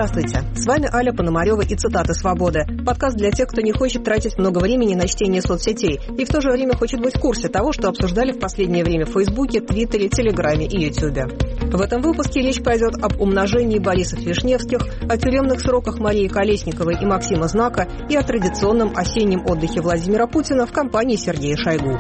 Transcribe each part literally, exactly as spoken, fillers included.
Здравствуйте, с вами Аля Пономарева и «Цитаты свободы». Подкаст для тех, кто не хочет тратить много времени на чтение соцсетей и в то же время хочет быть в курсе того, что обсуждали в последнее время в Фейсбуке, Твиттере, Телеграме и Ютубе. В этом выпуске речь пойдет об умножении Борисов Вишневских, о тюремных сроках Марии Колесниковой и Максима Знака и о традиционном осеннем отдыхе Владимира Путина в компании Сергея Шойгу.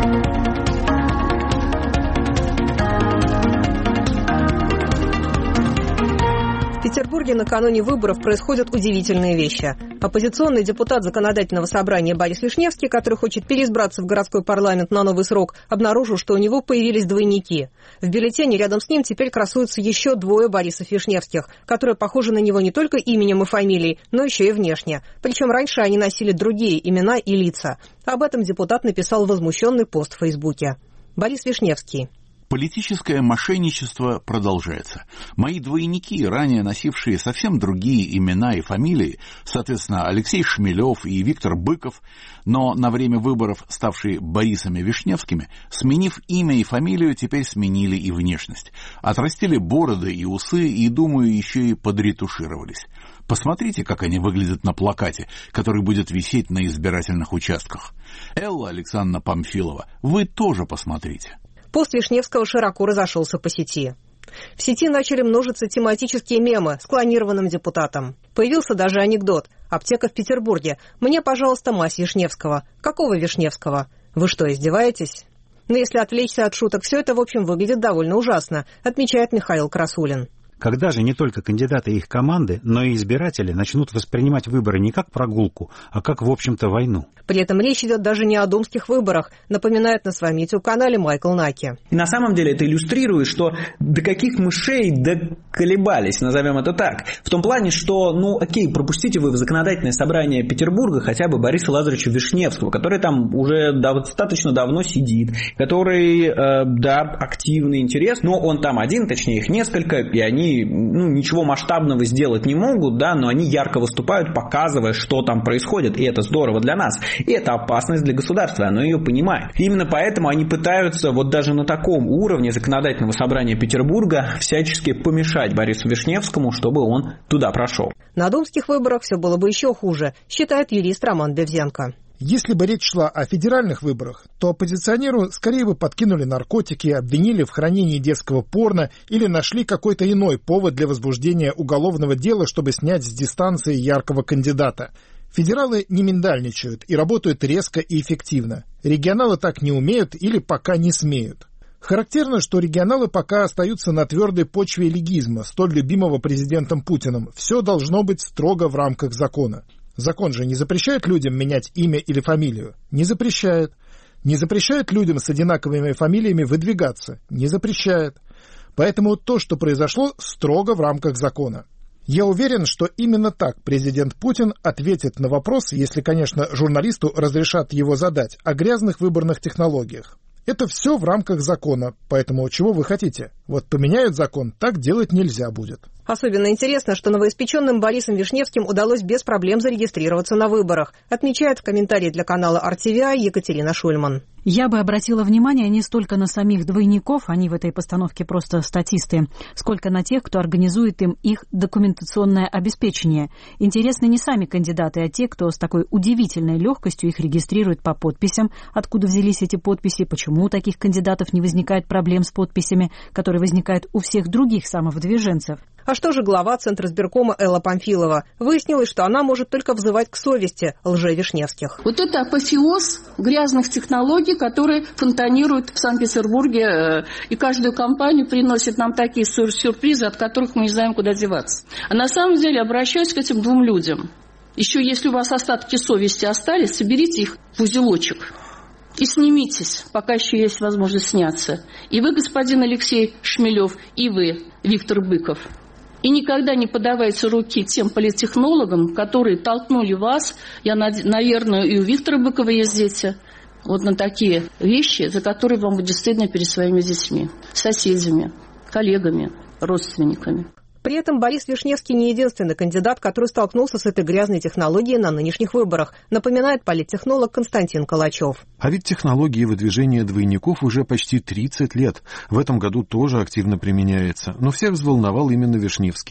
В Петербурге накануне выборов происходят удивительные вещи. Оппозиционный депутат Законодательного собрания Борис Вишневский, который хочет переизбраться в городской парламент на новый срок, обнаружил, что у него появились двойники. В бюллетене рядом с ним теперь красуются еще двое Борисов Вишневских, которые похожи на него не только именем и фамилией, но еще и внешне. Причем раньше они носили другие имена и лица. Об этом депутат написал возмущенный пост в Фейсбуке. Борис Вишневский. Политическое мошенничество продолжается. Мои двойники, ранее носившие совсем другие имена и фамилии, соответственно, Алексей Шмелев и Виктор Быков, но на время выборов ставшие Борисами Вишневскими, сменив имя и фамилию, теперь сменили и внешность. Отрастили бороды и усы и, думаю, еще и подретушировались. Посмотрите, как они выглядят на плакате, который будет висеть на избирательных участках. Элла Александровна Памфилова, вы тоже посмотрите. Пост Вишневского широко разошелся по сети. В сети начали множиться тематические мемы с клонированным депутатом. Появился даже анекдот. Аптека в Петербурге. Мне, пожалуйста, мазь Вишневского. Какого Вишневского? Вы что, издеваетесь? Но если отвлечься от шуток, все это, в общем, выглядит довольно ужасно, отмечает Михаил Красулин. Когда же не только кандидаты и их команды, но и избиратели начнут воспринимать выборы не как прогулку, а как, в общем-то, войну? При этом речь идет даже не о думских выборах, напоминает на своем YouTube-канале Майкл Наки. И на самом деле это иллюстрирует, что до каких мышей доколебались, назовем это так. В том плане, что, ну окей, пропустите вы в законодательное собрание Петербурга хотя бы Бориса Лазаревича Вишневского, который там уже достаточно давно сидит, который, э, да, активный, интерес, но он там один, точнее их несколько, и они ну, ничего масштабного сделать не могут, да, но они ярко выступают, показывая, что там происходит, и это здорово для нас. И это опасность для государства, оно ее понимает. И именно поэтому они пытаются вот даже на таком уровне законодательного собрания Петербурга всячески помешать Борису Вишневскому, чтобы он туда прошел. На думских выборах все было бы еще хуже, считает юрист Роман Бевзенко. Если бы речь шла о федеральных выборах, то оппозиционеру скорее бы подкинули наркотики, обвинили в хранении детского порно или нашли какой-то иной повод для возбуждения уголовного дела, чтобы снять с дистанции яркого кандидата. Федералы не миндальничают и работают резко и эффективно. Регионалы так не умеют или пока не смеют. Характерно, что регионалы пока остаются на твердой почве легизма, столь любимого президентом Путиным. Все должно быть строго в рамках закона. Закон же не запрещает людям менять имя или фамилию? Не запрещает. Не запрещает людям с одинаковыми фамилиями выдвигаться? Не запрещает. Поэтому то, что произошло, строго в рамках закона. Я уверен, что именно так президент Путин ответит на вопрос, если, конечно, журналисту разрешат его задать, о грязных выборных технологиях. Это все в рамках закона, поэтому чего вы хотите? Вот поменяют закон, так делать нельзя будет. Особенно интересно, что новоиспеченным Борисом Вишневским удалось без проблем зарегистрироваться на выборах, отмечает в комментарии для канала ар ти ви ай Екатерина Шульман. Я бы обратила внимание не столько на самих двойников, они в этой постановке просто статисты, сколько на тех, кто организует им их документационное обеспечение. Интересны не сами кандидаты, а те, кто с такой удивительной легкостью их регистрирует по подписям, откуда взялись эти подписи, почему у таких кандидатов не возникает проблем с подписями, которые возникают у всех других самовыдвиженцев. А что же глава Центризбиркома Элла Памфилова? Выяснилось, что она может только взывать к совести лже-Вишневских. Вот это апофеоз грязных технологий, которые фонтанируют в Санкт-Петербурге, и каждую кампанию приносит нам такие сюрпризы, от которых мы не знаем, куда деваться. А на самом деле обращаюсь к этим двум людям. Еще если у вас остатки совести остались, соберите их в узелочек. И снимитесь, пока еще есть возможность сняться. И вы, господин Алексей Шмелев, и вы, Виктор Быков. И никогда не подавайте руки тем политтехнологам, которые толкнули вас, я, наверное, и у Виктора Быкова есть дети, вот на такие вещи, за которые вам будет стыдно перед своими детьми, соседями, коллегами, родственниками. При этом Борис Вишневский не единственный кандидат, который столкнулся с этой грязной технологией на нынешних выборах, напоминает политтехнолог Константин Калачев. А ведь технологии выдвижения двойников уже почти тридцать лет. В этом году тоже активно применяется. Но всех взволновал именно Вишневский.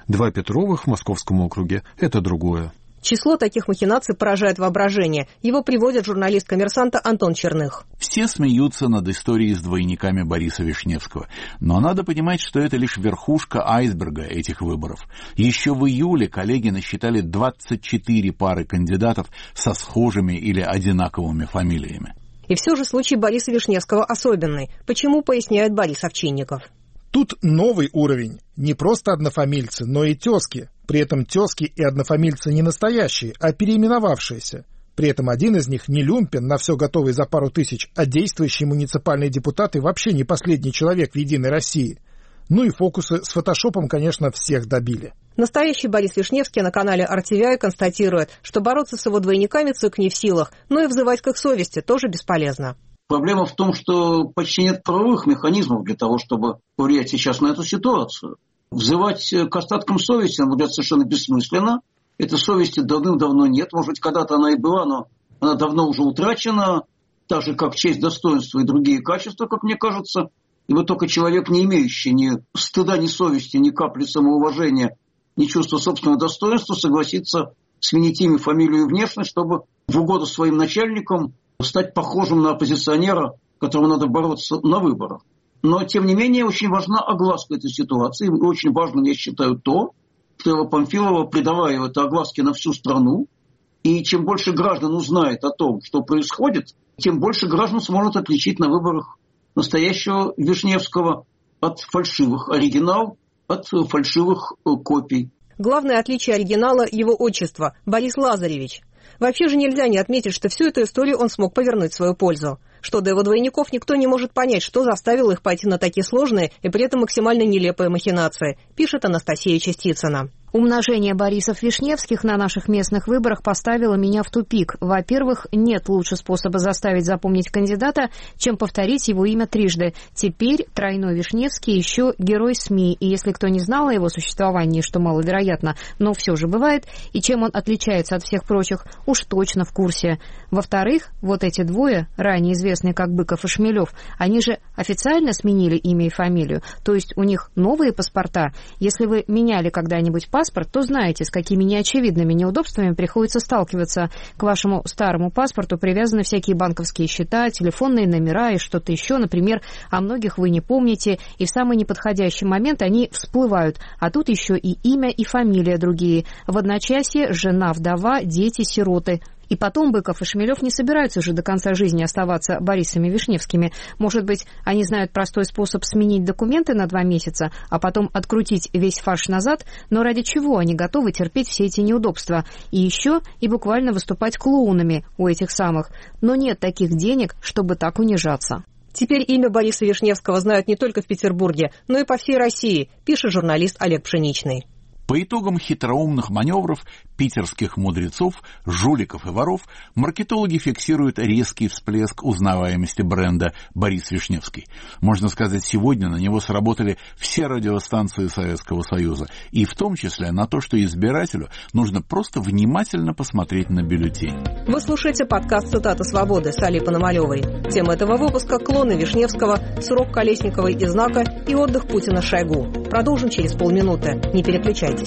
Два Петровых в Московском округе – это другое. Число таких махинаций поражает воображение. Его приводит журналист «Коммерсанта» Антон Черных. Все смеются над историей с двойниками Бориса Вишневского. Но надо понимать, что это лишь верхушка айсберга этих выборов. Еще в июле коллеги насчитали двадцать четыре пары кандидатов со схожими или одинаковыми фамилиями. И все же случай Бориса Вишневского особенный. Почему, поясняет Борис Овчинников. Тут новый уровень. Не просто однофамильцы, но и тезки. При этом тезки и однофамильцы не настоящие, а переименовавшиеся. При этом один из них не люмпен на все готовый за пару тысяч, а действующий муниципальный депутат и вообще не последний человек в «Единой России». Ну и фокусы с фотошопом, конечно, всех добили. Настоящий Борис Вишневский на канале ар ти ви ай констатирует, что бороться с его двойниками ЦИК не в силах, но и взывать к их совести тоже бесполезно. Проблема в том, что почти нет правовых механизмов для того, чтобы повлиять сейчас на эту ситуацию. Взывать к остаткам совести, на мой взгляд, совершенно бессмысленно. Этой совести давным-давно нет. Может быть, когда-то она и была, но она давно уже утрачена. Так же, как честь, достоинство и другие качества, как мне кажется. И вот только человек, не имеющий ни стыда, ни совести, ни капли самоуважения, ни чувства собственного достоинства, согласится сменить имя, фамилию и внешность, чтобы в угоду своим начальникам стать похожим на оппозиционера, которому надо бороться на выборах. Но, тем не менее, очень важна огласка этой ситуации. И очень важно, я считаю, то, что Элла Памфилова, придавая это огласке на всю страну, и чем больше граждан узнает о том, что происходит, тем больше граждан сможет отличить на выборах настоящего Вишневского от фальшивых оригинал, от фальшивых копий. Главное отличие оригинала – его отчество – Борис Лазаревич. Вообще же нельзя не отметить, что всю эту историю он смог повернуть в свою пользу. Что до его двойников, никто не может понять, что заставило их пойти на такие сложные и при этом максимально нелепые махинации, пишет Анастасия Частицына. Умножение Борисов Вишневских на наших местных выборах поставило меня в тупик. Во-первых, нет лучше способа заставить запомнить кандидата, чем повторить его имя трижды. Теперь тройной Вишневский еще герой СМИ, и если кто не знал о его существовании, что маловероятно, но все же бывает, и чем он отличается от всех прочих, уж точно в курсе. Во-вторых, вот эти двое, ранее известные как Быков и Шмелев, они же официально сменили имя и фамилию, то есть у них новые паспорта. Если вы меняли когда-нибудь паспорт, то знаете, с какими неочевидными неудобствами приходится сталкиваться. К вашему старому паспорту привязаны всякие банковские счета, телефонные номера и что-то еще. Например, о многих вы не помните, и в самый неподходящий момент они всплывают. А тут еще и имя, и фамилия другие. В одночасье жена, вдова, дети, сироты. И потом Быков и Шмелев не собираются же до конца жизни оставаться Борисами Вишневскими. Может быть, они знают простой способ сменить документы на два месяца, а потом открутить весь фарш назад, но ради чего они готовы терпеть все эти неудобства? И еще и буквально выступать клоунами у этих самых. Но нет таких денег, чтобы так унижаться. Теперь имя Бориса Вишневского знают не только в Петербурге, но и по всей России, пишет журналист Олег Пшеничный. По итогам хитроумных маневров питерских мудрецов, жуликов и воров, маркетологи фиксируют резкий всплеск узнаваемости бренда «Борис Вишневский». Можно сказать, сегодня на него сработали все радиостанции Советского Союза, и в том числе на то, что избирателю нужно просто внимательно посмотреть на бюллетень. Вы слушаете подкаст «Цитата свободы» с Алей Пономаревой. Тема этого выпуска – клоны Вишневского, срок Колесниковой и Знака и отдых Путина Шойгу. Продолжим через полминуты. Не переключайтесь.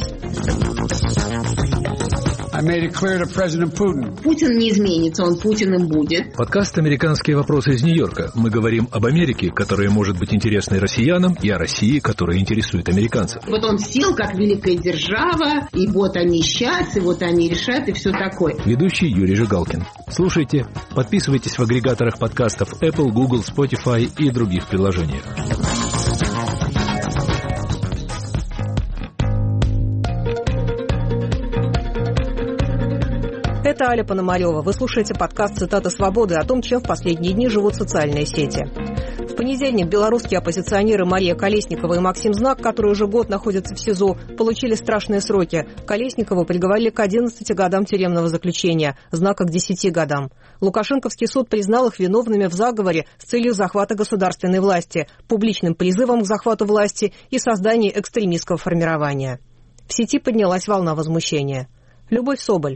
Путин не изменится, он Путиным будет. Подкаст «Американские вопросы» из Нью-Йорка. Мы говорим об Америке, которая может быть интересной россиянам, и о России, которая интересует американцев. Вот он сел как великая держава, и вот они сейчас, и вот они решат, и все такое. Ведущий Юрий Жигалкин. Слушайте, подписывайтесь в агрегаторах подкастов Apple, Google, Spotify и других приложениях. Это Аля Пономарева. Вы слушаете подкаст «Цитата свободы» о том, чем в последние дни живут социальные сети. В понедельник белорусские оппозиционеры Мария Колесникова и Максим Знак, которые уже год находятся в СИЗО, получили страшные сроки. Колесникову приговорили к одиннадцати годам тюремного заключения, Знака к десяти годам. Лукашенковский суд признал их виновными в заговоре с целью захвата государственной власти, публичным призывом к захвату власти и созданию экстремистского формирования. В сети поднялась волна возмущения. Любовь Соболь.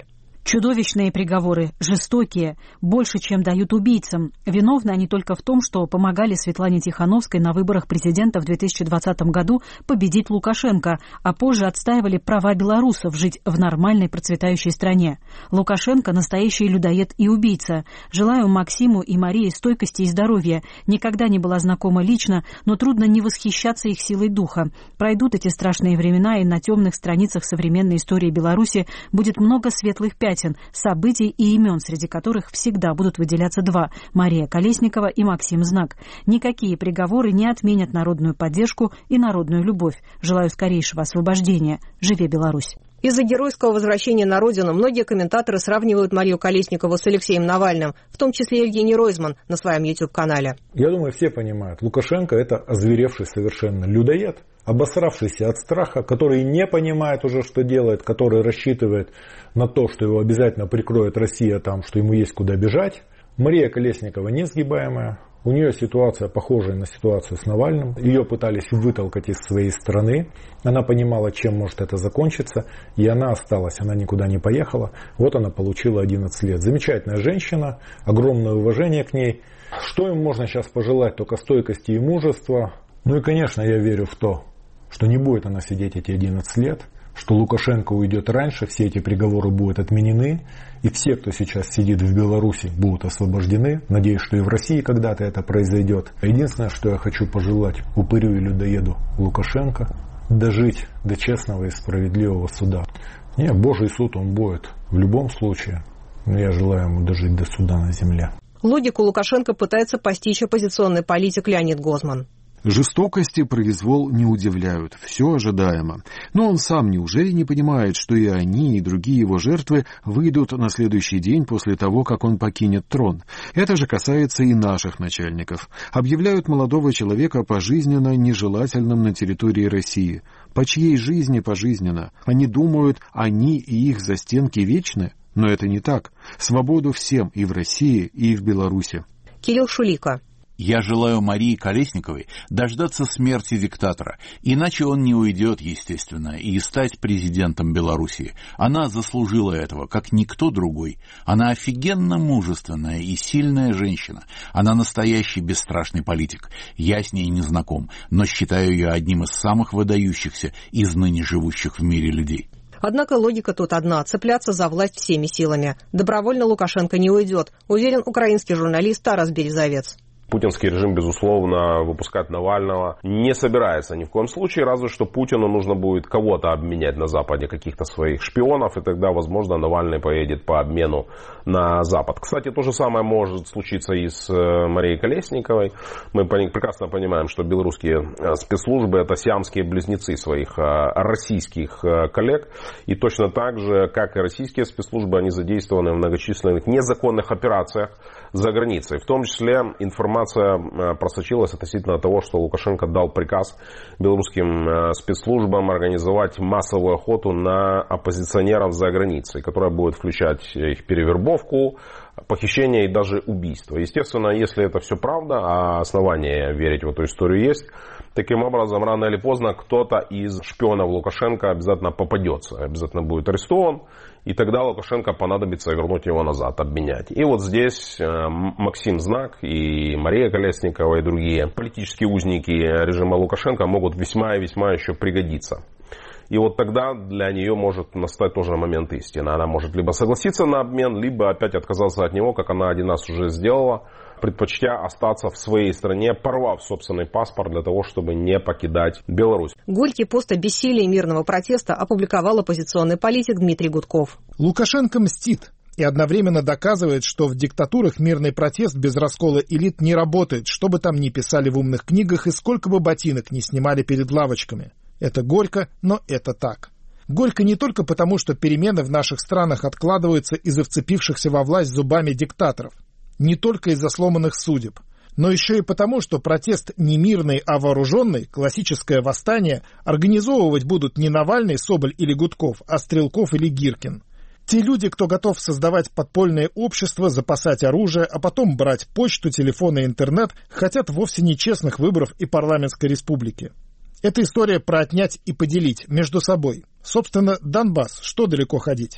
Чудовищные приговоры, жестокие, больше, чем дают убийцам. Виновны они только в том, что помогали Светлане Тихановской на выборах президента в две тысячи двадцатом году победить Лукашенко, а позже отстаивали права белорусов жить в нормальной процветающей стране. Лукашенко – настоящий людоед и убийца. Желаю Максиму и Марии стойкости и здоровья. Никогда не была знакома лично, но трудно не восхищаться их силой духа. Пройдут эти страшные времена, и на темных страницах современной истории Беларуси будет много светлых пятен, событий и имен, среди которых всегда будут выделяться два – Мария Колесникова и Максим Знак. Никакие приговоры не отменят народную поддержку и народную любовь. Желаю скорейшего освобождения. Живе Беларусь! Из-за геройского возвращения на родину многие комментаторы сравнивают Марию Колесникову с Алексеем Навальным, в том числе Евгений Ройзман на своем YouTube-канале. Я думаю, все понимают, Лукашенко – это озверевший совершенно людоед, обосравшийся от страха, который не понимает уже, что делает, который рассчитывает на то, что его обязательно прикроет Россия там, что ему есть куда бежать. Мария Колесникова несгибаемая. У нее ситуация похожая на ситуацию с Навальным. Ее пытались вытолкать из своей страны. Она понимала, чем может это закончиться. И она осталась, она никуда не поехала. Вот она получила одиннадцать лет. Замечательная женщина, огромное уважение к ней. Что им можно сейчас пожелать? Только стойкости и мужества. Ну и, конечно, я верю в то, что не будет она сидеть эти одиннадцать лет, что Лукашенко уйдет раньше, все эти приговоры будут отменены, и все, кто сейчас сидит в Беларуси, будут освобождены. Надеюсь, что и в России когда-то это произойдет. Единственное, что я хочу пожелать упырю и людоеду Лукашенко, дожить до честного и справедливого суда. Не, Божий суд он будет в любом случае, но я желаю ему дожить до суда на земле. Логику Лукашенко пытается постичь оппозиционный политик Леонид Гозман. Жестокости и произвол не удивляют, все ожидаемо. Но он сам неужели не понимает, что и они, и другие его жертвы выйдут на следующий день после того, как он покинет трон? Это же касается и наших начальников. Объявляют молодого человека пожизненно нежелательным на территории России. По чьей жизни пожизненно? Они думают, они и их застенки вечны? Но это не так. Свободу всем и в России, и в Беларуси. Кирилл Шулика. Я желаю Марии Колесниковой дождаться смерти диктатора, иначе он не уйдет, естественно, и стать президентом Белоруссии. Она заслужила этого, как никто другой. Она офигенно мужественная и сильная женщина. Она настоящий бесстрашный политик. Я с ней не знаком, но считаю ее одним из самых выдающихся из ныне живущих в мире людей. Однако логика тут одна – цепляться за власть всеми силами. Добровольно Лукашенко не уйдет, уверен украинский журналист Тарас Березовец. Путинский режим, безусловно, выпускать Навального не собирается ни в коем случае, разве что Путину нужно будет кого-то обменять на Западе, каких-то своих шпионов, и тогда, возможно, Навальный поедет по обмену на Запад. Кстати, то же самое может случиться и с Марией Колесниковой. Мы прекрасно понимаем, что белорусские спецслужбы – это сиамские близнецы своих российских коллег, и точно так же, как и российские спецслужбы, они задействованы в многочисленных незаконных операциях за границей, в том числе информация просочилась относительно того, что Лукашенко дал приказ белорусским спецслужбам организовать массовую охоту на оппозиционеров за границей, которая будет включать их перевербовку, похищение и даже убийство. Естественно, если это все правда, а основания верить в эту историю есть, таким образом, рано или поздно кто-то из шпионов Лукашенко обязательно попадется, обязательно будет арестован, и тогда Лукашенко понадобится вернуть его назад, обменять. И вот здесь Максим Знак и Мария Колесникова и другие политические узники режима Лукашенко могут весьма и весьма еще пригодиться. И вот тогда для нее может настать тоже момент истины. Она может либо согласиться на обмен, либо опять отказаться от него, как она один раз уже сделала, предпочтя остаться в своей стране, порвав собственный паспорт для того, чтобы не покидать Беларусь. Горький пост о бессилии мирного протеста опубликовал оппозиционный политик Дмитрий Гудков. Лукашенко мстит и одновременно доказывает, что в диктатурах мирный протест без раскола элит не работает, что бы там ни писали в умных книгах и сколько бы ботинок не снимали перед лавочками. Это горько, но это так. Горько не только потому, что перемены в наших странах откладываются из-за вцепившихся во власть зубами диктаторов, не только из-за сломанных судеб, но еще и потому, что протест не мирный, а вооруженный, классическое восстание, организовывать будут не Навальный, Соболь или Гудков, а Стрелков или Гиркин. Те люди, кто готов создавать подпольное общество, запасать оружие, а потом брать почту, телефон и интернет, хотят вовсе не честных выборов и парламентской республики. Это история про отнять и поделить между собой. Собственно, Донбасс, что далеко ходить.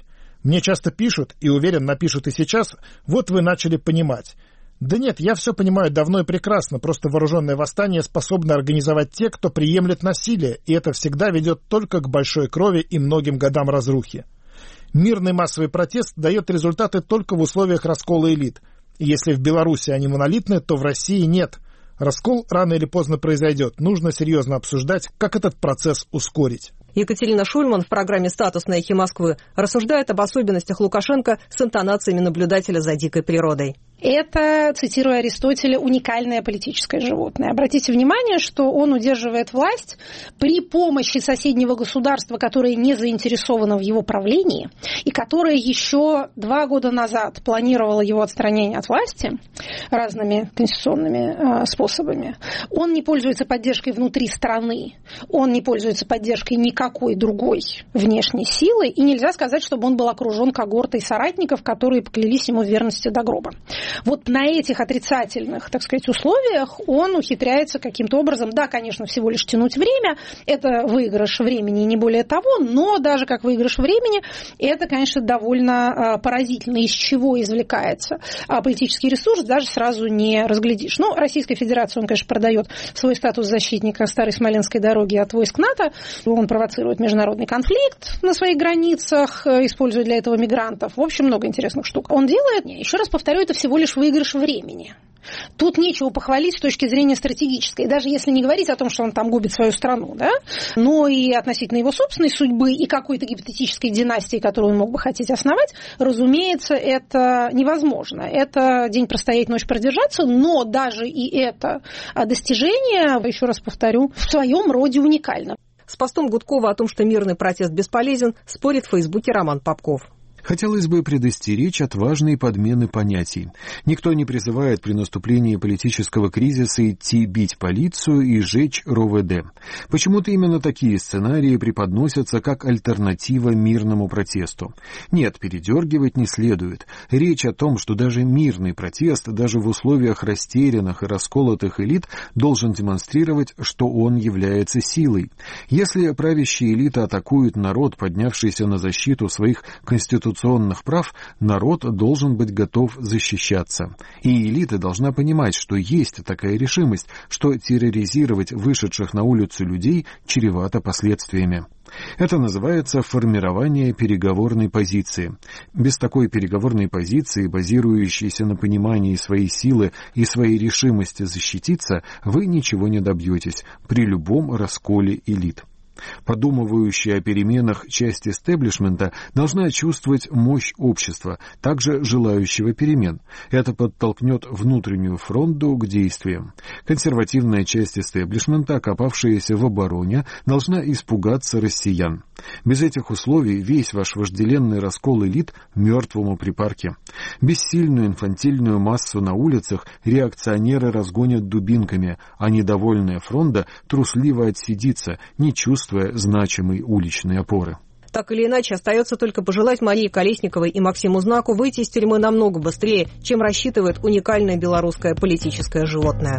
Мне часто пишут, и уверен, напишут и сейчас, вот вы начали понимать. Да нет, я все понимаю давно и прекрасно, просто вооруженное восстание способно организовать те, кто приемлет насилие, и это всегда ведет только к большой крови и многим годам разрухи. Мирный массовый протест дает результаты только в условиях раскола элит. И если в Беларуси они монолитны, то в России нет. Раскол рано или поздно произойдет. Нужно серьезно обсуждать, как этот процесс ускорить. Екатерина Шульман в программе «Статус» на «Эхе Москвы» рассуждает об особенностях Лукашенко с интонациями наблюдателя за дикой природой. Это, цитируя Аристотеля, уникальное политическое животное. Обратите внимание, что он удерживает власть при помощи соседнего государства, которое не заинтересовано в его правлении и которое еще два года назад планировало его отстранение от власти разными конституционными э, способами. Он не пользуется поддержкой внутри страны, он не пользуется поддержкой никакой другой внешней силы, и нельзя сказать, чтобы он был окружен когортой соратников, которые поклялись ему в верности до гроба. Вот на этих отрицательных, так сказать, условиях он ухитряется каким-то образом, да, конечно, всего лишь тянуть время, это выигрыш времени и не более того, но даже как выигрыш времени, это, конечно, довольно поразительно, из чего извлекается политический ресурс, даже сразу не разглядишь. Ну, Российская Федерация, он, конечно, продает свой статус защитника старой Смоленской дороги от войск НАТО, он провоцирует международный конфликт на своих границах, используя для этого мигрантов. В общем, много интересных штук. Он делает, еще раз повторю, это всего лишь выигрыш времени. Тут нечего похвалить с точки зрения стратегической, даже если не говорить о том, что он там губит свою страну, да, но и относительно его собственной судьбы и какой-то гипотетической династии, которую он мог бы хотеть основать, разумеется, это невозможно. Это день простоять, ночь продержаться, но даже и это достижение, еще раз повторю, в своем роде уникально. С постом Гудкова о том, что мирный протест бесполезен, спорит в Фейсбуке Роман Попков. Хотелось бы предостеречь от важной подмены понятий. Никто не призывает при наступлении политического кризиса идти бить полицию и сжечь РОВД. Почему-то именно такие сценарии преподносятся как альтернатива мирному протесту. Нет, передергивать не следует. Речь о том, что даже мирный протест, даже в условиях растерянных и расколотых элит, должен демонстрировать, что он является силой. Если правящие элиты атакуют народ, поднявшийся на защиту своих конституционных прав, народ должен быть готов защищаться. И элита должна понимать, что есть такая решимость, что терроризировать вышедших на улицу людей чревато последствиями. Это называется формирование переговорной позиции. Без такой переговорной позиции, базирующейся на понимании своей силы и своей решимости защититься, вы ничего не добьетесь при любом расколе элит. Подумывающая о переменах часть истеблишмента должна чувствовать мощь общества, также желающего перемен. Это подтолкнет внутреннюю фронту к действиям. Консервативная часть истеблишмента, окопавшаяся в обороне, должна испугаться россиян. Без этих условий весь ваш вожделенный раскол элит мертвому припарке. Бессильную инфантильную массу на улицах реакционеры разгонят дубинками, а недовольная фронта трусливо отсидится, не чувствуя значимой уличной опоры. Так или иначе, остается только пожелать Марии Колесниковой и Максиму Знаку выйти из тюрьмы намного быстрее, чем рассчитывает уникальное белорусское политическое животное.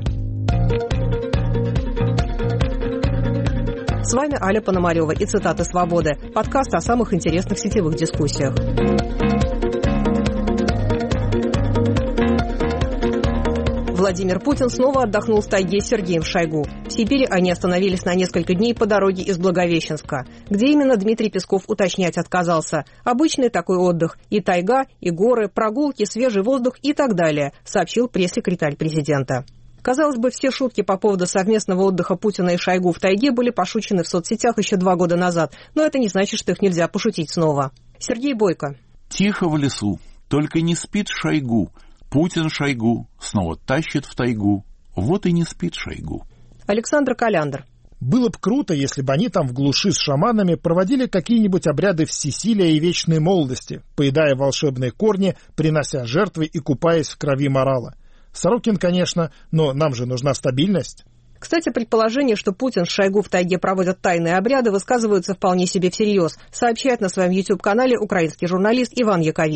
С вами Аля Пономарева и «Цитаты свободы» – подкаст о самых интересных сетевых дискуссиях. Владимир Путин снова отдохнул в тайге с Сергеем Шойгу. В Сибири они остановились на несколько дней по дороге из Благовещенска. Где именно, Дмитрий Песков уточнять отказался. Обычный такой отдых. И тайга, и горы, прогулки, свежий воздух и так далее, сообщил пресс-секретарь президента. Казалось бы, все шутки по поводу совместного отдыха Путина и Шойгу в тайге были пошучены в соцсетях еще два года назад, но это не значит, что их нельзя пошутить снова. Сергей Бойко. Тихо в лесу, только не спит Шойгу. Путин Шойгу снова тащит в тайгу. Вот и не спит Шойгу. Александр Коляндр. Было бы круто, если бы они там в глуши с шаманами проводили какие-нибудь обряды всесилия и вечной молодости, поедая волшебные корни, принося жертвы и купаясь в крови морала. Сорокин, конечно, но нам же нужна стабильность. Кстати, предположение, что Путин с Шойгу в тайге проводят тайные обряды, высказываются вполне себе всерьез, сообщает на своем YouTube-канале украинский журналист Иван Яковина.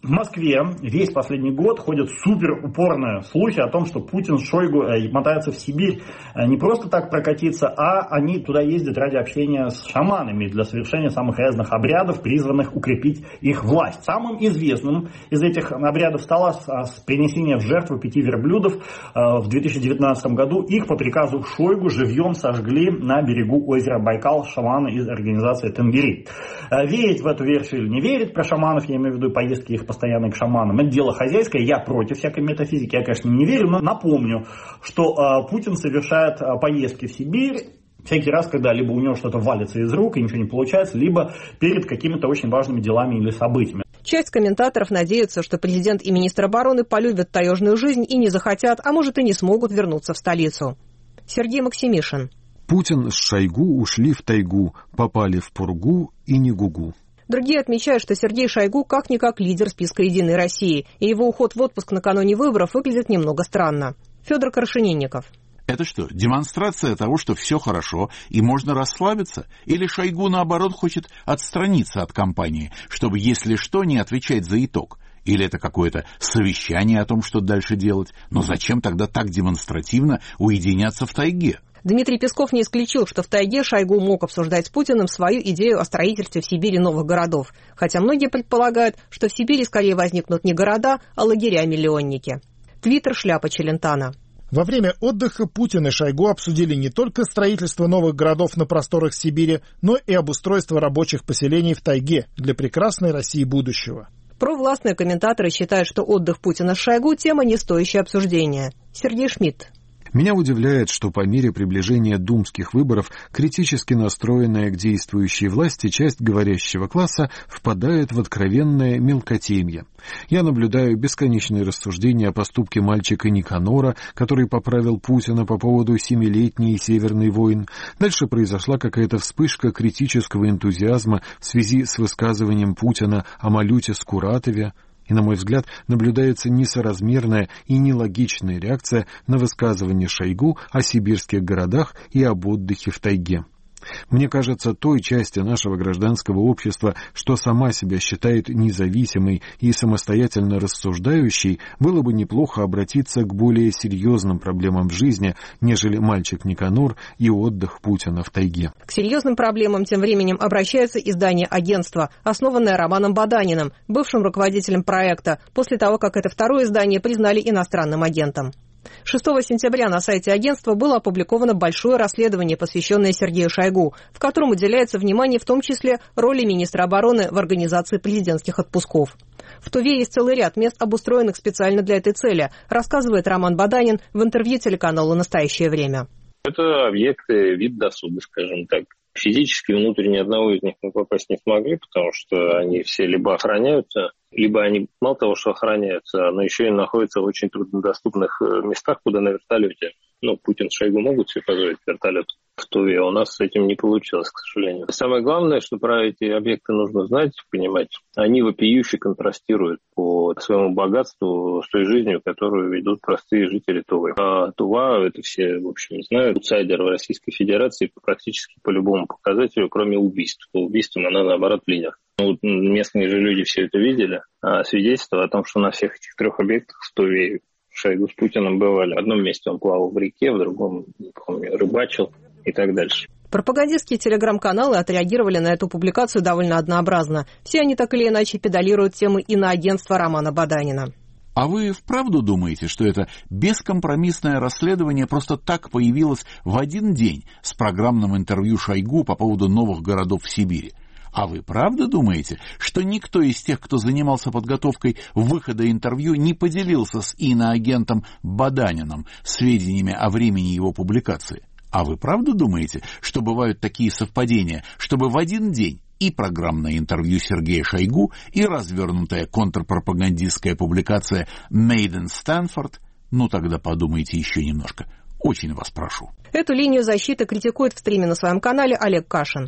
В Москве весь последний год ходят супер упорные слухи о том, что Путин с Шойгу мотаются в Сибирь не просто так прокатиться, а они туда ездят ради общения с шаманами для совершения самых разных обрядов, призванных укрепить их власть. Самым известным из этих обрядов стало принесение в жертву пяти верблюдов. В две тысячи девятнадцатом году их по приказу Шойгу живьем сожгли на берегу озера Байкал шаманы из организации Тенгири. Верить в эту версию или не верить про шаманов, я имею в виду поездки их постоянно к шаманам, это дело хозяйское, я против всякой метафизики, я, конечно, не верю, но напомню, что э, Путин совершает э, поездки в Сибирь всякий раз, когда либо у него что-то валится из рук и ничего не получается, либо перед какими-то очень важными делами или событиями. Часть комментаторов надеются, что президент и министр обороны полюбят таежную жизнь и не захотят, а может и не смогут вернуться в столицу. Сергей Максимишин. Путин с Шойгу ушли в тайгу, попали в пургу и не гугу. Другие отмечают, что Сергей Шойгу как-никак лидер списка «Единой России», и его уход в отпуск накануне выборов выглядит немного странно. Федор Крашенинников. Это что, демонстрация того, что все хорошо и можно расслабиться? Или Шойгу, наоборот, хочет отстраниться от кампании, чтобы, если что, не отвечать за итог? Или это какое-то совещание о том, что дальше делать? Но зачем тогда так демонстративно уединяться в тайге? Дмитрий Песков не исключил, что в тайге Шойгу мог обсуждать с Путиным свою идею о строительстве в Сибири новых городов. Хотя многие предполагают, что в Сибири скорее возникнут не города, а лагеря-миллионники. Твиттер шляпа Челентано. Во время отдыха Путин и Шойгу обсудили не только строительство новых городов на просторах Сибири, но и обустройство рабочих поселений в тайге для прекрасной России будущего. Провластные комментаторы считают, что отдых Путина с Шойгу – тема, не стоящая обсуждения. Сергей Шмидт. Меня удивляет, что по мере приближения думских выборов критически настроенная к действующей власти часть говорящего класса впадает в откровенное мелкотемье. Я наблюдаю бесконечные рассуждения о поступке мальчика Никанора, который поправил Путина по поводу семилетней Северной войны. Дальше произошла какая-то вспышка критического энтузиазма в связи с высказыванием Путина о Малюте Скуратове. И, на мой взгляд, наблюдается несоразмерная и нелогичная реакция на высказывание Шойгу о сибирских городах и об отдыхе в тайге. Мне кажется, той части нашего гражданского общества, что сама себя считает независимой и самостоятельно рассуждающей, было бы неплохо обратиться к более серьезным проблемам в жизни, нежели мальчик Никанор и отдых Путина в тайге. К серьезным проблемам тем временем обращается издание «Агентство», основанное Романом Баданиным, бывшим руководителем проекта, после того, как это второе издание признали иностранным агентом. шестого сентября на сайте агентства было опубликовано большое расследование, посвященное Сергею Шойгу, в котором уделяется внимание в том числе роли министра обороны в организации президентских отпусков. В Туве есть целый ряд мест, обустроенных специально для этой цели, рассказывает Роман Баданин в интервью телеканалу «Настоящее время». Это объекты вид досуга, скажем так. Физически внутрь ни одного из них мы попасть не смогли, потому что они все либо охраняются, либо они мало того, что охраняются, но еще и находятся в очень труднодоступных местах, куда на вертолете. Ну, Путин с Шойгу могут себе позволить вертолет в Туве, а у нас с этим не получилось, к сожалению. Самое главное, что про эти объекты нужно знать, понимать, они вопиюще контрастируют по своему богатству с той жизнью, которую ведут простые жители Тувы. А Тува, это все, в общем, знают, аутсайдер в Российской Федерации практически по любому показателю, кроме убийств. По убийствам она, наоборот, лидер. Ну, местные же люди все это видели, а свидетельство о том, что на всех этих трех объектах в Туве Шойгу с Путиным бывали. В одном месте он плавал в реке, в другом, не помню, рыбачил и так дальше. Пропагандистские телеграм-каналы отреагировали на эту публикацию довольно однообразно. Все они так или иначе педалируют темы иноагентства Романа Баданина. А вы вправду думаете, что это бескомпромиссное расследование просто так появилось в один день с программным интервью Шойгу по поводу новых городов в Сибири? А вы правда думаете, что никто из тех, кто занимался подготовкой выхода интервью, не поделился с иноагентом Баданиным сведениями о времени его публикации? А вы правда думаете, что бывают такие совпадения, чтобы в один день и программное интервью Сергея Шойгу, и развернутая контрпропагандистская публикация «Made in Stanford»? Ну тогда подумайте еще немножко. Очень вас прошу. Эту линию защиты критикует в стриме на своем канале Олег Кашин.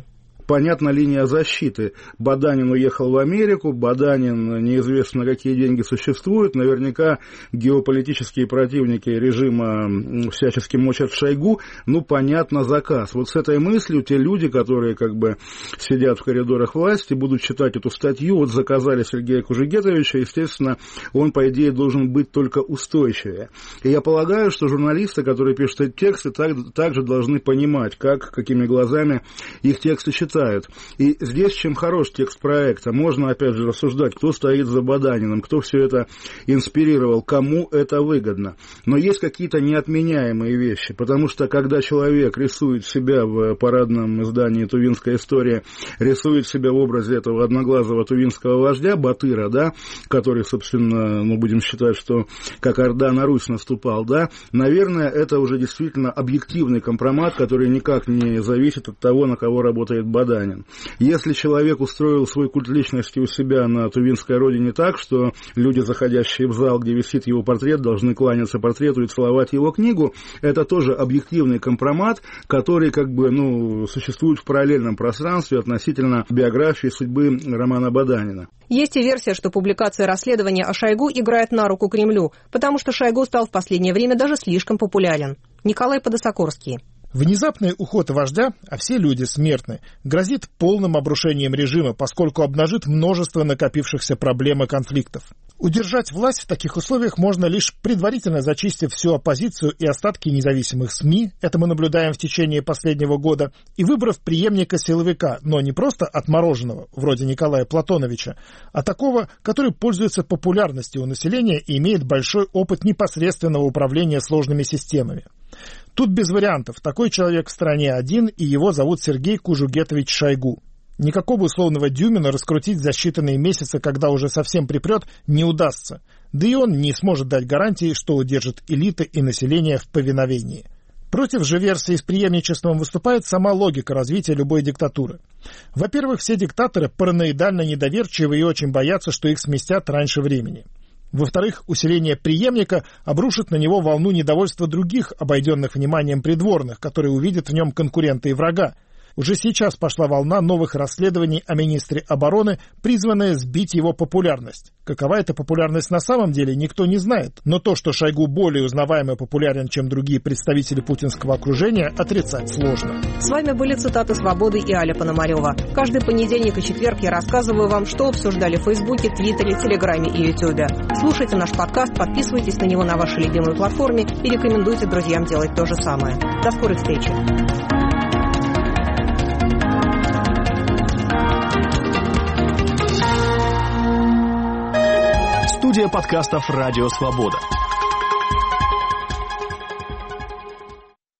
понятна линия защиты. Баданин уехал в Америку, Баданин неизвестно на какие деньги существует, наверняка геополитические противники режима всячески мочат Шойгу, ну, понятно, заказ. Вот с этой мыслью те люди, которые как бы сидят в коридорах власти, будут читать эту статью, вот заказали Сергея Кужугетовича, естественно, он, по идее, должен быть только устойчивее. И я полагаю, что журналисты, которые пишут эти тексты, так, также должны понимать, как, какими глазами их тексты читают. И здесь чем хорош текст проекта. Можно, опять же, рассуждать, кто стоит за Баданиным, кто все это инспирировал, кому это выгодно. Но есть какие-то неотменяемые вещи, потому что, когда человек рисует себя в парадном издании «Тувинская история», рисует себя в образе этого одноглазого тувинского вождя, Батыра, да, который, собственно, мы будем считать, что как Орда на Русь наступал, да, наверное, это уже действительно объективный компромат, который никак не зависит от того, на кого работает Баданин. Если человек устроил свой культ личности у себя на тувинской родине так, что люди, заходящие в зал, где висит его портрет, должны кланяться портрету и целовать его книгу, это тоже объективный компромат, который как бы, ну, существует в параллельном пространстве относительно биографии судьбы Романа Баданина. Есть и версия, что публикация расследования о Шойгу играет на руку Кремлю, потому что Шойгу стал в последнее время даже слишком популярен. Николай Подосокорский. Внезапный уход вождя, а все люди смертны, грозит полным обрушением режима, поскольку обнажит множество накопившихся проблем и конфликтов. Удержать власть в таких условиях можно лишь предварительно зачистив всю оппозицию и остатки независимых СМИ, это мы наблюдаем в течение последнего года, и выбрав преемника силовика, но не просто отмороженного, вроде Николая Платоновича, а такого, который пользуется популярностью у населения и имеет большой опыт непосредственного управления сложными системами. Тут без вариантов. Такой человек в стране один, и его зовут Сергей Кужугетович Шойгу. Никакого условного Дюмина раскрутить за считанные месяцы, когда уже совсем припрет, не удастся. Да и он не сможет дать гарантии, что удержит элиты и население в повиновении. Против же версии с преемничеством выступает сама логика развития любой диктатуры. Во-первых, все диктаторы параноидально недоверчивы и очень боятся, что их сместят раньше времени. Во-вторых, усиление преемника обрушит на него волну недовольства других, обойденных вниманием придворных, которые увидят в нем конкурента и врага. Уже сейчас пошла волна новых расследований о министре обороны, призванная сбить его популярность. Какова эта популярность на самом деле, никто не знает. Но то, что Шойгу более узнаваем и популярен, чем другие представители путинского окружения, отрицать сложно. С вами были цитаты «Свободы» и Аля Пономарева. Каждый понедельник и четверг я рассказываю вам, что обсуждали в Фейсбуке, Твиттере, Телеграме и Ютубе. Слушайте наш подкаст, подписывайтесь на него на вашей любимой платформе и рекомендуйте друзьям делать то же самое. До скорой встречи. Студия подкастов «Радио Свобода».